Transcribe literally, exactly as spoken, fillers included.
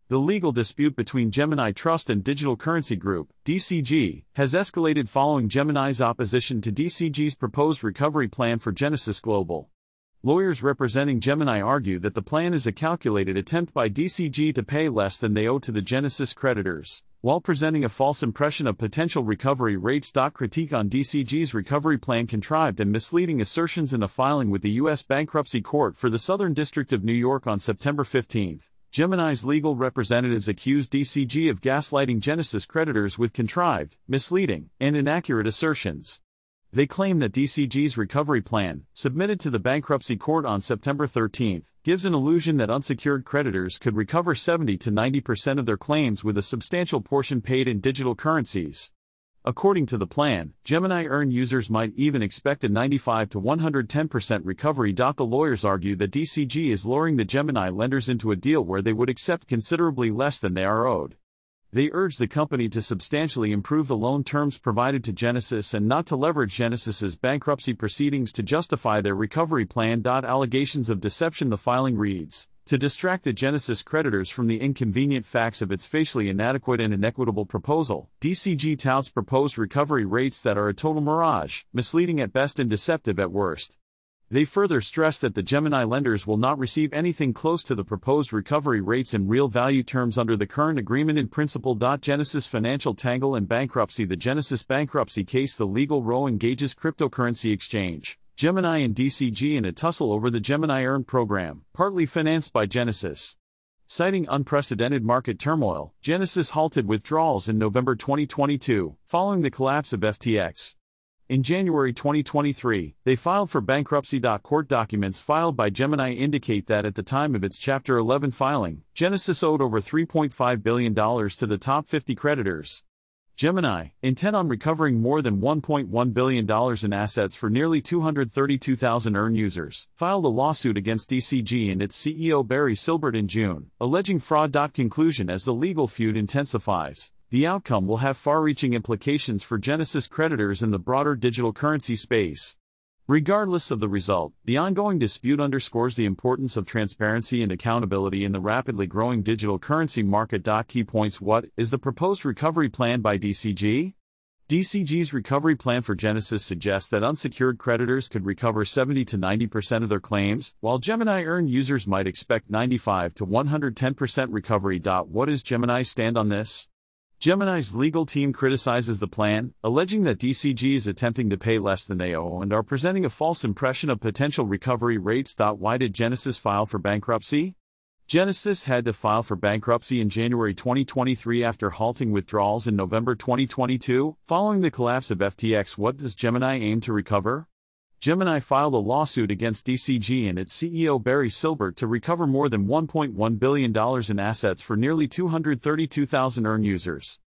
The legal dispute between Gemini Trust and Digital Currency Group, D C G, has escalated following Gemini's opposition to D C G's proposed recovery plan for Genesis Global. Lawyers representing Gemini argue that the plan is a calculated attempt by D C G to pay less than they owe to the Genesis creditors, while presenting a false impression of potential recovery rates. Critique on D C G's recovery plan: contrived and misleading assertions in a filing with the U S Bankruptcy Court for the Southern District of New York on September fifteenth. Gemini's legal representatives accused D C G of gaslighting Genesis creditors with contrived, misleading, and inaccurate assertions. They claim that D C G's recovery plan, submitted to the bankruptcy court on September thirteenth, gives an illusion that unsecured creditors could recover seventy to ninety percent of their claims with a substantial portion paid in digital currencies. According to the plan, Gemini Earn users might even expect a ninety-five to one hundred ten percent recovery. The lawyers argue that D C G is luring the Gemini lenders into a deal where they would accept considerably less than they are owed. They urge the company to substantially improve the loan terms provided to Genesis and not to leverage Genesis's bankruptcy proceedings to justify their recovery plan. Allegations of deception. The filing reads, to distract the Genesis creditors from the inconvenient facts of its facially inadequate and inequitable proposal, D C G touts proposed recovery rates that are a total mirage, misleading at best and deceptive at worst. They further stress that the Gemini lenders will not receive anything close to the proposed recovery rates in real value terms under the current agreement in principle. Genesis financial tangle and bankruptcy. The Genesis bankruptcy case. The legal row engages cryptocurrency exchange, Gemini and D C G in a tussle over the Gemini Earn program, partly financed by Genesis. Citing unprecedented market turmoil, Genesis halted withdrawals in November twenty twenty-two, following the collapse of F T X. In January twenty twenty-three, they filed for bankruptcy. Court documents filed by Gemini indicate that at the time of its Chapter eleven filing, Genesis owed over three point five billion dollars to the top fifty creditors. Gemini, intent on recovering more than one point one billion dollars in assets for nearly two hundred thirty-two thousand Earn users, filed a lawsuit against D C G and its C E O Barry Silbert in June, alleging fraud. Conclusion: as the legal feud intensifies, the outcome will have far-reaching implications for Genesis creditors in the broader digital currency space. Regardless of the result, the ongoing dispute underscores the importance of transparency and accountability in the rapidly growing digital currency market. Key points. What is the proposed recovery plan by D C G? D C G's recovery plan for Genesis suggests that unsecured creditors could recover seventy to ninety percent of their claims, while Gemini Earn users might expect ninety-five to one hundred ten percent recovery. What is Gemini's stand on this? Gemini's legal team criticizes the plan, alleging that D C G is attempting to pay less than they owe and are presenting a false impression of potential recovery rates. Why did Genesis file for bankruptcy? Genesis had to file for bankruptcy in January twenty twenty-three after halting withdrawals in November twenty twenty-two, following the collapse of F T X. What does Gemini aim to recover? Gemini filed a lawsuit against D C G and its C E O Barry Silbert to recover more than one point one billion dollars in assets for nearly two hundred thirty-two thousand Earn users.